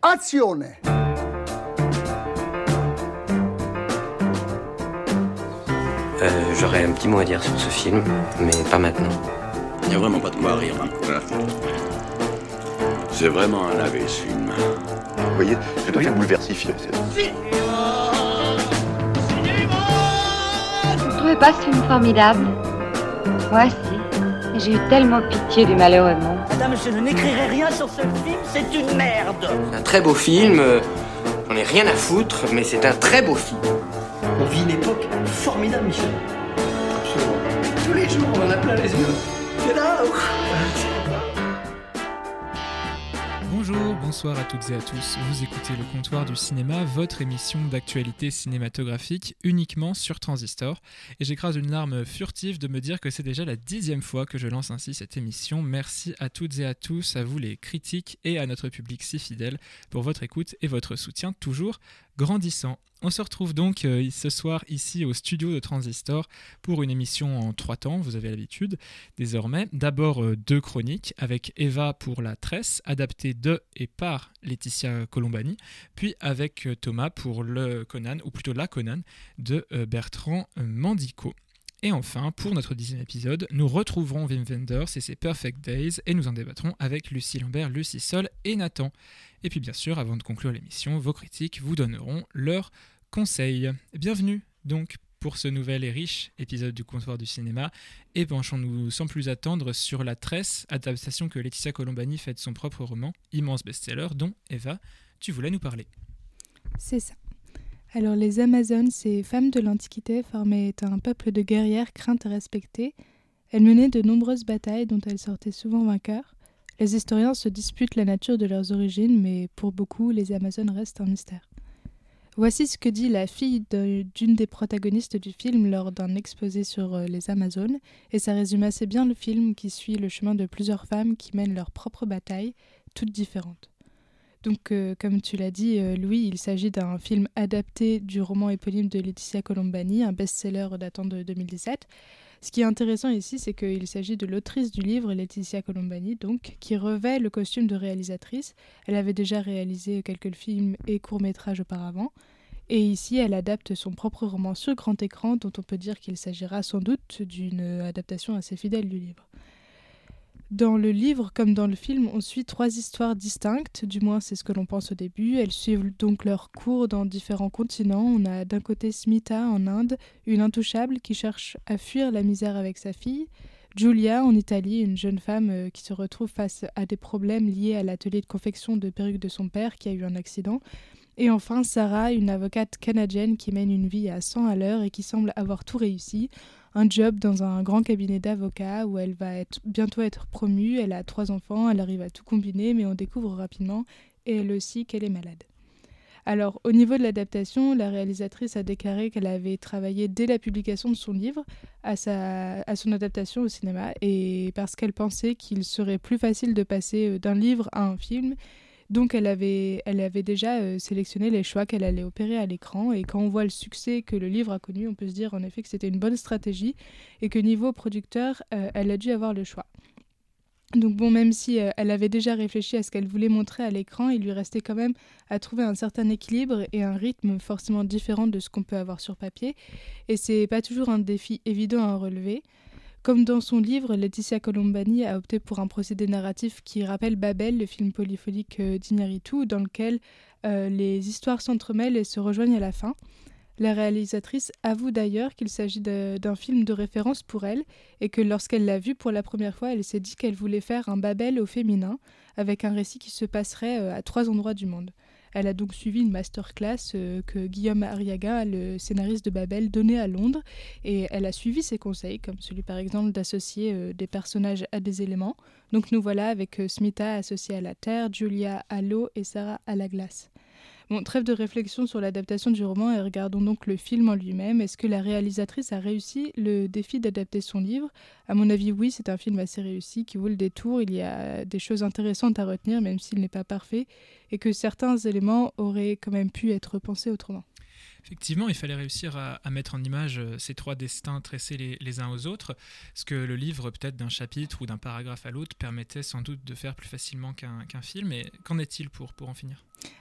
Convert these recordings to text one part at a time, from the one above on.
Azione! J'aurais un petit mot à dire sur ce film, mais pas maintenant. Il n'y a vraiment pas de quoi rire. Hein. C'est vraiment un lavé, ce film. Vous voyez, c'est devient bouleversifié. Vous ne trouvez pas ce film formidable? Moi, si. J'ai eu tellement pitié du malheureux monde. Madame, je n'écrirai rien sur ce film, c'est une merde. C'est un très beau film, j'en ai rien à foutre, mais c'est un très beau film. On vit une époque formidable, Michel. Absolument. Tous les jours, on en a plein les yeux. C'est là. Bonjour, bonsoir à toutes et à tous. Vous écoutez Le Comptoir du Cinéma, votre émission d'actualité cinématographique uniquement sur Transistor. Et j'écrase une larme furtive de me dire que c'est déjà la 10e fois que je lance ainsi cette émission. Merci à toutes et à tous, à vous les critiques et à notre public si fidèle pour votre écoute et votre soutien toujours grandissant. On se retrouve donc ce soir ici au studio de Transistor pour une émission en 3 temps, vous avez l'habitude désormais. D'abord 2 chroniques avec Eva pour La Tresse, adaptée de et par Laetitia Colombani, puis avec Thomas pour le Conan, ou plutôt la Conan, de Bertrand Mandico. Et enfin, pour notre 10e épisode, nous retrouverons Wim Wenders et ses Perfect Days et nous en débattrons avec Lucie Lambert, Lucie Sol et Nathan. Et puis bien sûr, avant de conclure l'émission, vos critiques vous donneront leurs conseils. Bienvenue donc pour ce nouvel et riche épisode du Comptoir du Cinéma et penchons-nous sans plus attendre sur La Tresse, adaptation que Laetitia Colombani fait de son propre roman, immense best-seller dont, Eva, tu voulais nous parler. C'est ça. Alors les Amazones, ces femmes de l'Antiquité, formaient un peuple de guerrières craintes et respectées. Elles menaient de nombreuses batailles dont elles sortaient souvent vainqueurs. Les historiens se disputent la nature de leurs origines, mais pour beaucoup, les Amazones restent un mystère. Voici ce que dit la fille d'une des protagonistes du film lors d'un exposé sur les Amazones, et ça résume assez bien le film qui suit le chemin de plusieurs femmes qui mènent leur propre bataille, toutes différentes. Donc, comme tu l'as dit, Louis, il s'agit d'un film adapté du roman éponyme de Laetitia Colombani, un best-seller datant de 2017. Ce qui est intéressant ici, c'est qu'il s'agit de l'autrice du livre, Laetitia Colombani, donc, qui revêt le costume de réalisatrice. Elle avait déjà réalisé quelques films et courts-métrages auparavant. Et ici, elle adapte son propre roman sur grand écran, dont on peut dire qu'il s'agira sans doute d'une adaptation assez fidèle du livre. Dans le livre, comme dans le film, on suit 3 histoires distinctes, du moins c'est ce que l'on pense au début. Elles suivent donc leur cours dans différents continents. On a d'un côté Smita en Inde, une intouchable qui cherche à fuir la misère avec sa fille. Giulia en Italie, une jeune femme qui se retrouve face à des problèmes liés à l'atelier de confection de perruques de son père qui a eu un accident. Et enfin Sarah, une avocate canadienne qui mène une vie à 100 à l'heure et qui semble avoir tout réussi. Un job dans un grand cabinet d'avocats où elle va bientôt être promue. Elle a 3 enfants, elle arrive à tout combiner, mais on découvre rapidement, et elle aussi, qu'elle est malade. Alors, au niveau de l'adaptation, la réalisatrice a déclaré qu'elle avait travaillé dès la publication de son livre à son adaptation au cinéma, et parce qu'elle pensait qu'il serait plus facile de passer d'un livre à un film. Donc elle avait déjà sélectionné les choix qu'elle allait opérer à l'écran, et quand on voit le succès que le livre a connu, on peut se dire en effet que c'était une bonne stratégie et que niveau producteur, elle a dû avoir le choix. Donc bon, même si elle avait déjà réfléchi à ce qu'elle voulait montrer à l'écran, il lui restait quand même à trouver un certain équilibre et un rythme forcément différent de ce qu'on peut avoir sur papier, et c'est pas toujours un défi évident à relever. Comme dans son livre, Laetitia Colombani a opté pour un procédé narratif qui rappelle Babel, le film polyphonique d'Iñárritu, dans lequel les histoires s'entremêlent et se rejoignent à la fin. La réalisatrice avoue d'ailleurs qu'il s'agit d'un film de référence pour elle et que lorsqu'elle l'a vu pour la première fois, elle s'est dit qu'elle voulait faire un Babel au féminin, avec un récit qui se passerait à 3 endroits du monde. Elle a donc suivi une masterclass que Guillaume Arriaga, le scénariste de Babel, donnait à Londres, et elle a suivi ses conseils, comme celui par exemple d'associer des personnages à des éléments. Donc nous voilà avec Smita associée à la terre, Giulia à l'eau et Sarah à la glace. Bon, trêve de réflexion sur l'adaptation du roman et regardons donc le film en lui-même. Est-ce que la réalisatrice a réussi le défi d'adapter son livre ? À mon avis, oui, c'est un film assez réussi qui vaut le détour. Il y a des choses intéressantes à retenir, même s'il n'est pas parfait, et que certains éléments auraient quand même pu être pensés autrement. Effectivement, il fallait réussir à mettre en image ces 3 destins tressés les uns aux autres, ce que le livre, peut-être d'un chapitre ou d'un paragraphe à l'autre, permettait sans doute de faire plus facilement qu'un film. Et qu'en est-il pour en finir ?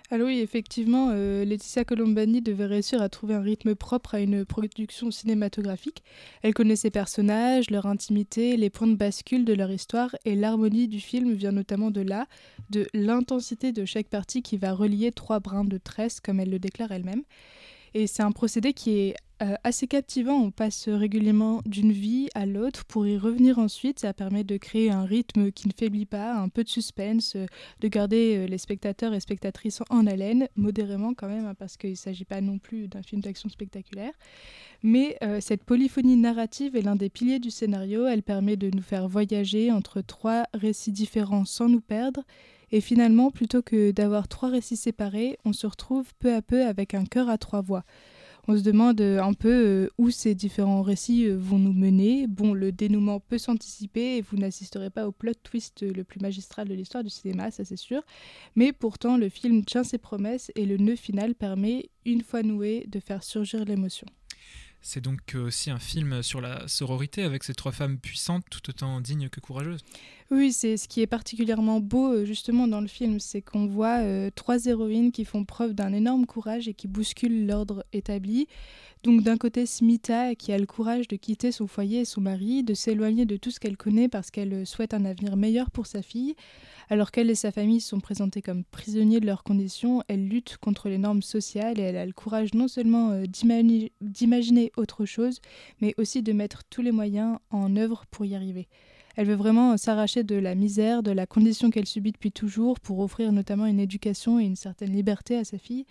Alors oui, effectivement, Laetitia Colombani devait réussir à trouver un rythme propre à une production cinématographique. Elle connaît ses personnages, leur intimité, les points de bascule de leur histoire, et l'harmonie du film vient notamment de l'intensité de chaque partie qui va relier 3 brins de tresse, comme elle le déclare elle-même. Et c'est un procédé qui est assez captivant. On passe régulièrement d'une vie à l'autre pour y revenir ensuite. Ça permet de créer un rythme qui ne faiblit pas, un peu de suspense, de garder les spectateurs et spectatrices en haleine, modérément quand même, parce qu'il ne s'agit pas non plus d'un film d'action spectaculaire. Mais cette polyphonie narrative est l'un des piliers du scénario. Elle permet de nous faire voyager entre 3 récits différents sans nous perdre. Et finalement, plutôt que d'avoir 3 récits séparés, on se retrouve peu à peu avec un chœur à 3 voix. On se demande un peu où ces différents récits vont nous mener. Bon, le dénouement peut s'anticiper et vous n'assisterez pas au plot twist le plus magistral de l'histoire du cinéma, ça c'est sûr. Mais pourtant, le film tient ses promesses et le nœud final permet, une fois noué, de faire surgir l'émotion. C'est donc aussi un film sur la sororité avec ces 3 femmes puissantes tout autant dignes que courageuses. Oui, c'est ce qui est particulièrement beau justement dans le film, c'est qu'on voit 3 héroïnes qui font preuve d'un énorme courage et qui bousculent l'ordre établi. Donc d'un côté, Smita qui a le courage de quitter son foyer et son mari, de s'éloigner de tout ce qu'elle connaît parce qu'elle souhaite un avenir meilleur pour sa fille. Alors qu'elle et sa famille sont présentés comme prisonniers de leurs conditions, elle lutte contre les normes sociales et elle a le courage non seulement d'imaginer autre chose, mais aussi de mettre tous les moyens en œuvre pour y arriver. Elle veut vraiment s'arracher de la misère, de la condition qu'elle subit depuis toujours pour offrir notamment une éducation et une certaine liberté à sa fille.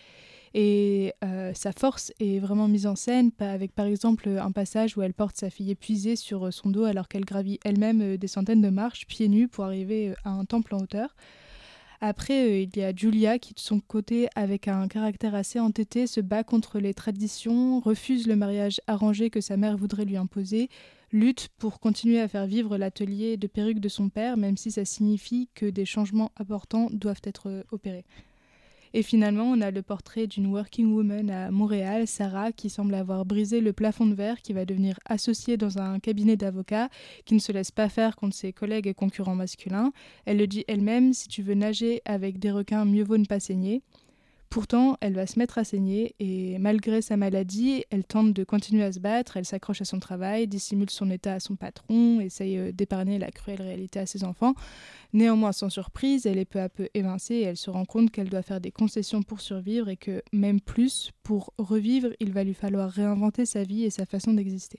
Et sa force est vraiment mise en scène, avec par exemple un passage où elle porte sa fille épuisée sur son dos alors qu'elle gravit elle-même des centaines de marches pieds nus pour arriver à un temple en hauteur. Après, il y a Julia qui, de son côté, avec un caractère assez entêté, se bat contre les traditions, refuse le mariage arrangé que sa mère voudrait lui imposer, lutte pour continuer à faire vivre l'atelier de perruques de son père, même si ça signifie que des changements importants doivent être opérés. Et finalement, on a le portrait d'une working woman à Montréal, Sarah, qui semble avoir brisé le plafond de verre, qui va devenir associée dans un cabinet d'avocats, qui ne se laisse pas faire contre ses collègues et concurrents masculins. Elle le dit elle-même, si tu veux nager avec des requins, mieux vaut ne pas saigner. Pourtant, elle va se mettre à saigner et malgré sa maladie, elle tente de continuer à se battre, elle s'accroche à son travail, dissimule son état à son patron, essaye d'épargner la cruelle réalité à ses enfants. Néanmoins, sans surprise, elle est peu à peu évincée et elle se rend compte qu'elle doit faire des concessions pour survivre et que, même plus, pour revivre, il va lui falloir réinventer sa vie et sa façon d'exister.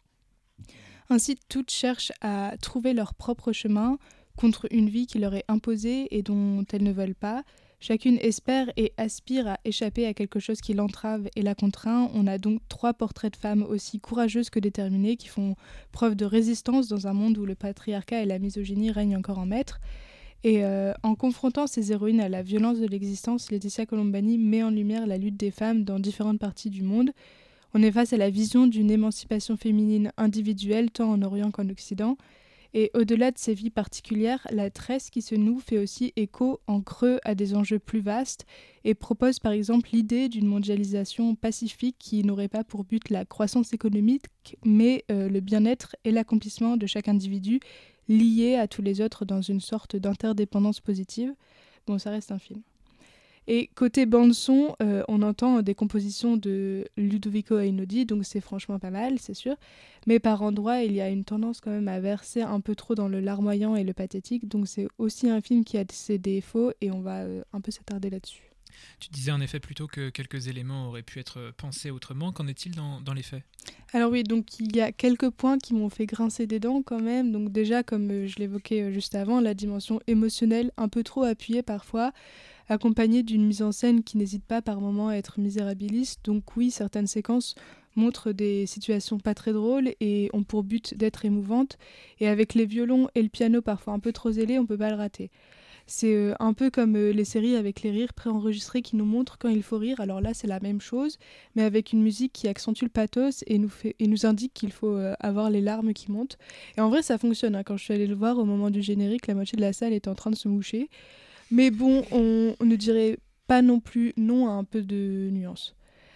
Ainsi, toutes cherchent à trouver leur propre chemin contre une vie qui leur est imposée et dont elles ne veulent pas. Chacune espère et aspire à échapper à quelque chose qui l'entrave et la contraint. On a donc 3 portraits de femmes aussi courageuses que déterminées qui font preuve de résistance dans un monde où le patriarcat et la misogynie règnent encore en maître. Et en confrontant ces héroïnes à la violence de l'existence, Laetitia Colombani met en lumière la lutte des femmes dans différentes parties du monde. On est face à la vision d'une émancipation féminine individuelle tant en Orient qu'en Occident. Et au-delà de ces vies particulières, la tresse qui se noue fait aussi écho en creux à des enjeux plus vastes et propose par exemple l'idée d'une mondialisation pacifique qui n'aurait pas pour but la croissance économique, mais le bien-être et l'accomplissement de chaque individu lié à tous les autres dans une sorte d'interdépendance positive. Bon, ça reste un film. Et côté bande-son, on entend des compositions de Ludovico Einaudi, donc c'est franchement pas mal, c'est sûr. Mais par endroits, il y a une tendance quand même à verser un peu trop dans le larmoyant et le pathétique, donc c'est aussi un film qui a ses défauts et on va un peu s'attarder là-dessus. Tu disais en effet plutôt que quelques éléments auraient pu être pensés autrement. Qu'en est-il dans les faits ? Alors oui, donc il y a quelques points qui m'ont fait grincer des dents quand même. Donc déjà, comme je l'évoquais juste avant, la dimension émotionnelle un peu trop appuyée parfois, accompagnée d'une mise en scène qui n'hésite pas par moments à être misérabiliste. Donc oui, certaines séquences montrent des situations pas très drôles et ont pour but d'être émouvantes. Et avec les violons et le piano parfois un peu trop zélés, on peut pas le rater. C'est un peu comme les séries avec les rires préenregistrés qui nous montrent quand il faut rire. Alors là, c'est la même chose, mais avec une musique qui accentue le pathos et nous indique qu'il faut avoir les larmes qui montent. Et en vrai, ça fonctionne. Quand je suis allée le voir au moment du générique, la moitié de la salle était en train de se moucher. Mais bon, on ne dirait pas non plus non à un peu de nuance.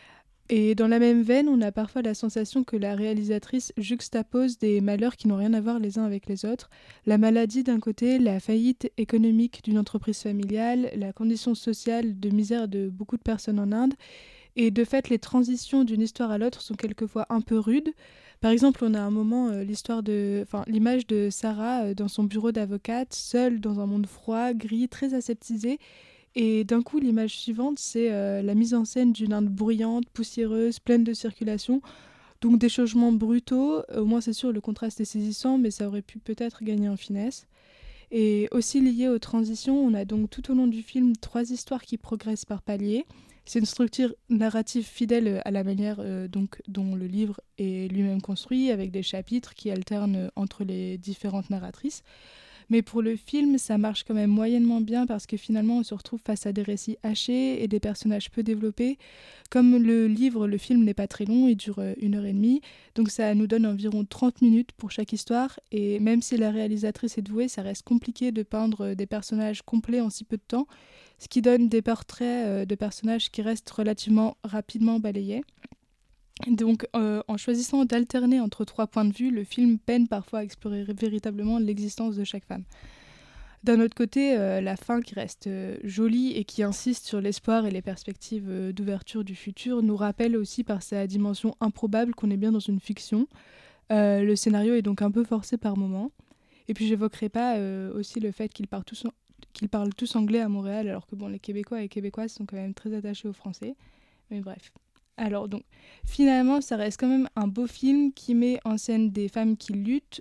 Et dans la même veine, on a parfois la sensation que la réalisatrice juxtapose des malheurs qui n'ont rien à voir les uns avec les autres. La maladie d'un côté, la faillite économique d'une entreprise familiale, la condition sociale de misère de beaucoup de personnes en Inde. Et de fait, les transitions d'une histoire à l'autre sont quelquefois un peu rudes. Par exemple, on a un moment l'image de Sarah dans son bureau d'avocate, seule dans un monde froid, gris, très aseptisé. Et d'un coup, l'image suivante, c'est la mise en scène d'une Inde bruyante, poussiéreuse, pleine de circulation. Donc des changements brutaux. Au moins, c'est sûr, le contraste est saisissant, mais ça aurait pu peut-être gagner en finesse. Et aussi lié aux transitions, on a donc tout au long du film 3 histoires qui progressent par paliers. C'est une structure narrative fidèle à la manière dont le livre est lui-même construit, avec des chapitres qui alternent entre les différentes narratrices. Mais pour le film, ça marche quand même moyennement bien parce que finalement, on se retrouve face à des récits hachés et des personnages peu développés. Comme le livre, le film n'est pas très long, il dure 1h30, donc ça nous donne environ 30 minutes pour chaque histoire. Et même si la réalisatrice est douée, ça reste compliqué de peindre des personnages complets en si peu de temps, ce qui donne des portraits de personnages qui restent relativement rapidement balayés. Donc, en choisissant d'alterner entre 3 points de vue, le film peine parfois à explorer véritablement l'existence de chaque femme. D'un autre côté, la fin qui reste jolie et qui insiste sur l'espoir et les perspectives d'ouverture du futur nous rappelle aussi par sa dimension improbable qu'on est bien dans une fiction. Le scénario est donc un peu forcé par moments. Et puis, j'évoquerai pas aussi le fait qu'ils parlent tous anglais à Montréal, alors que les Québécois et Québécoises sont quand même très attachés au français. Mais bref. Alors donc, finalement, ça reste quand même un beau film qui met en scène des femmes qui luttent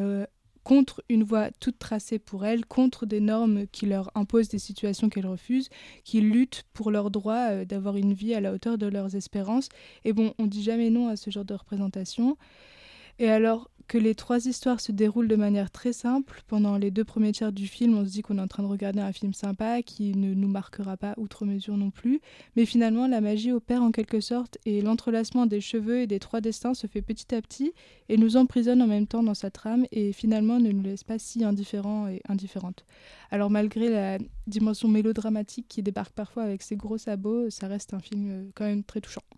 contre une voie toute tracée pour elles, contre des normes qui leur imposent des situations qu'elles refusent, qui luttent pour leur droit d'avoir une vie à la hauteur de leurs espérances. Et bon, on dit jamais non à ce genre de représentation. Et alors que les 3 histoires se déroulent de manière très simple, pendant les 2 premiers tiers du film, on se dit qu'on est en train de regarder un film sympa qui ne nous marquera pas outre mesure non plus. Mais finalement, la magie opère en quelque sorte et l'entrelacement des cheveux et des 3 destins se fait petit à petit et nous emprisonne en même temps dans sa trame et finalement ne nous laisse pas si indifférents et indifférentes. Alors malgré la dimension mélodramatique qui débarque parfois avec ses gros sabots, ça reste un film quand même très touchant.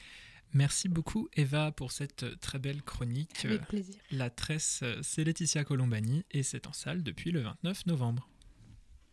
Merci beaucoup Eva pour cette très belle chronique. Avec plaisir. La Tresse, c'est Laetitia Colombani et c'est en salle depuis le 29 novembre.